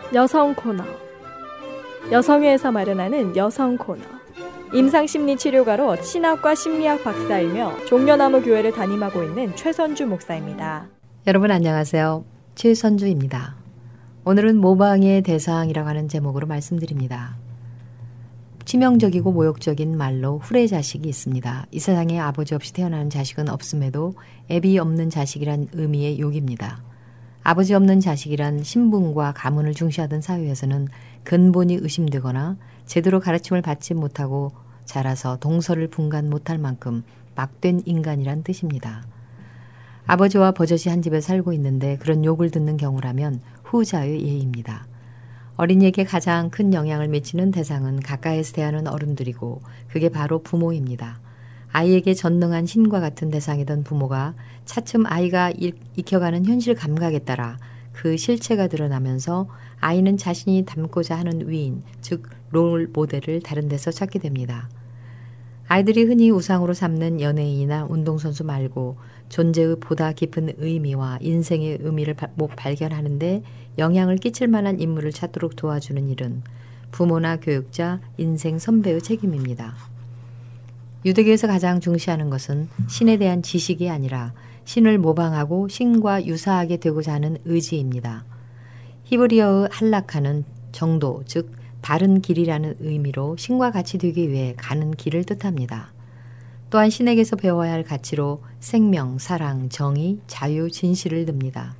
여성 코너. 여성회에서 마련하는 여성 코너. 임상심리치료가로 신학과 심리학 박사이며 종려나무 교회를 담임하고 있는 최선주 목사입니다. 여러분 안녕하세요. 최선주입니다. 오늘은 모방의 대상이라고 하는 제목으로 말씀드립니다. 치명적이고 모욕적인 말로 후레자식이 있습니다. 이 세상에 아버지 없이 태어나는 자식은 없음에도 애비 없는 자식이란 의미의 욕입니다. 아버지 없는 자식이란 신분과 가문을 중시하던 사회에서는 근본이 의심되거나 제대로 가르침을 받지 못하고 자라서 동서를 분간 못할 만큼 막된 인간이란 뜻입니다. 아버지와 버젓이 한 집에 살고 있는데 그런 욕을 듣는 경우라면 후자의 예입니다. 어린이에게 가장 큰 영향을 미치는 대상은 가까이에서 대하는 어른들이고 그게 바로 부모입니다. 아이에게 전능한 신과 같은 대상이던 부모가 차츰 아이가 익혀가는 현실 감각에 따라 그 실체가 드러나면서 아이는 자신이 닮고자 하는 위인, 즉 롤 모델을 다른 데서 찾게 됩니다. 아이들이 흔히 우상으로 삼는 연예인이나 운동선수 말고 존재의 보다 깊은 의미와 인생의 의미를 발견하는데 영향을 끼칠 만한 인물을 찾도록 도와주는 일은 부모나 교육자, 인생 선배의 책임입니다. 유대교에서 가장 중시하는 것은 신에 대한 지식이 아니라 신을 모방하고 신과 유사하게 되고자 하는 의지입니다. 히브리어의 할라카는 정도, 즉 바른 길이라는 의미로 신과 같이 되기 위해 가는 길을 뜻합니다. 또한 신에게서 배워야 할 가치로 생명, 사랑, 정의, 자유, 진실을 듭니다.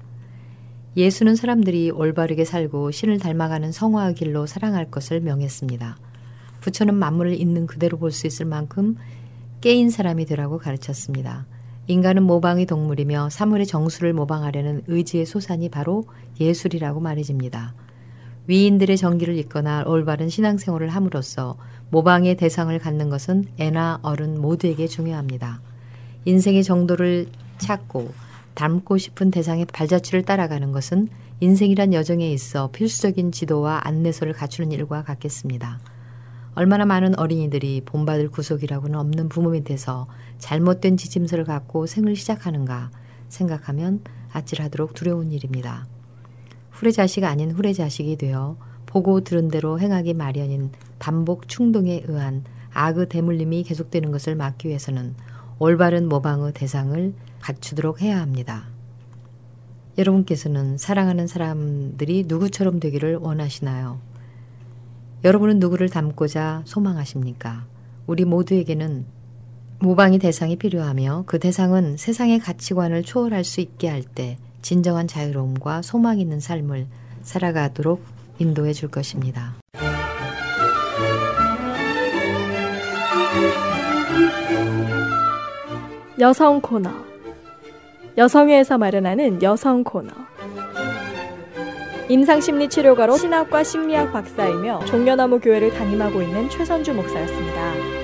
예수는 사람들이 올바르게 살고 신을 닮아가는 성화의 길로 사랑할 것을 명했습니다. 부처는 만물을 있는 그대로 볼 수 있을 만큼 깨인 사람이 되라고 가르쳤습니다. 인간은 모방의 동물이며 사물의 정수를 모방하려는 의지의 소산이 바로 예술이라고 말해집니다. 위인들의 정기를 잇거나 올바른 신앙생활을 함으로써 모방의 대상을 갖는 것은 애나 어른 모두에게 중요합니다. 인생의 정도를 찾고 닮고 싶은 대상의 발자취를 따라가는 것은 인생이란 여정에 있어 필수적인 지도와 안내소를 갖추는 일과 같겠습니다. 얼마나 많은 어린이들이 본받을 구속이라고는 없는 부모 밑에서 잘못된 지침서를 갖고 생을 시작하는가 생각하면 아찔하도록 두려운 일입니다. 후레자식 아닌 후레자식이 되어 보고 들은 대로 행하기 마련인 반복 충동에 의한 악의 대물림이 계속되는 것을 막기 위해서는 올바른 모방의 대상을 갖추도록 해야 합니다. 여러분께서는 사랑하는 사람들이 누구처럼 되기를 원하시나요? 여러분은 누구를 닮고자 소망하십니까? 우리 모두에게는 모방의 대상이 필요하며 그 대상은 세상의 가치관을 초월할 수 있게 할 때 진정한 자유로움과 소망 있는 삶을 살아가도록 인도해 줄 것입니다. 여성 코너. 여성회에서 마련하는 여성 코너. 임상심리치료가로 신학과 심리학 박사이며 종려나무 교회를 담임하고 있는 최선주 목사였습니다.